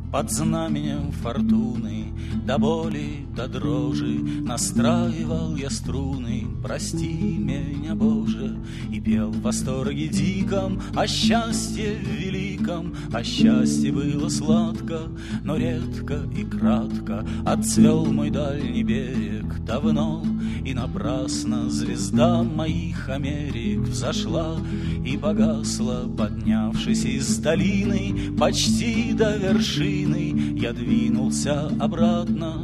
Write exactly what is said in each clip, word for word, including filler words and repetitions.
Под знаменем фортуны, до боли, до дрожи настраивал я струны. Прости меня, Боже, и пел в восторге диком о счастье великом. О счастье было сладко, но редко и кратко отцвел мой дальний берег. Давно и напрасно звезда моих Америк взошла и погасла, поднявшись из долины почти до вершины. Я двинулся обратно,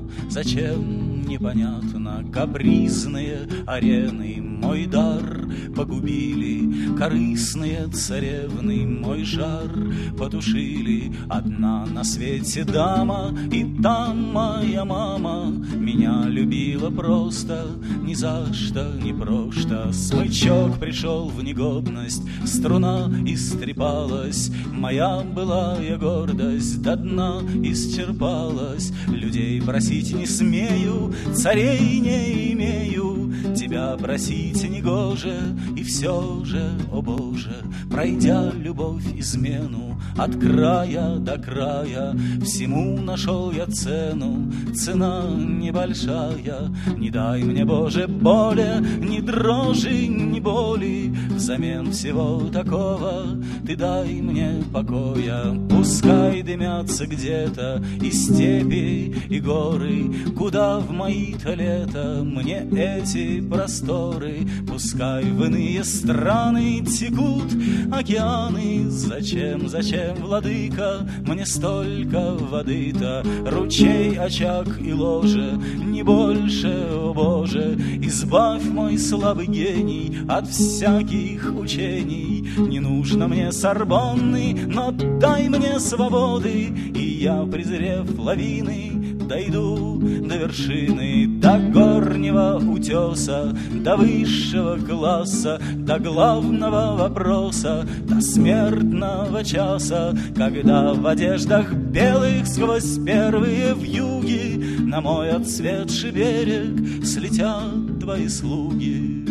зачем, непонятно. Капризные арены мой дар погубили, корыстные царевны мой жар потушили. Одна на свете дама, и там моя мама меня любила просто, ни за что, ни прошто. Смычок пришел в негодность, струна истрепалась, моя былая гордость до дна исчерпалась. Людей просить не смею, царей не имею, тебя просить негоже, и все же, о Боже, пройдя любовь измену от края до края, всему нашел я цену, цена небольшая. Не дай мне, Боже, боли, ни дрожи, ни боли, взамен всего такого ты дай мне покоя. Пускай дымятся где-то и степи, и горы, куда в мои-то лета мне эти просторы. Пускай в иные страны текут океаны. Зачем, зачем, владыка, мне столько воды-то? Ручей, очаг и ложе, не больше, о Боже. Избавь мой слабый гений от всяких учений. Не нужно мне Сорбонны, но дай мне свободы, и я, презрев лавины, дойду до вершины, до горнего утеса, до высшего класса, до главного вопроса, до смертного часа, когда в одеждах белых сквозь первые вьюги на мой отцветший берег слетят твои слуги.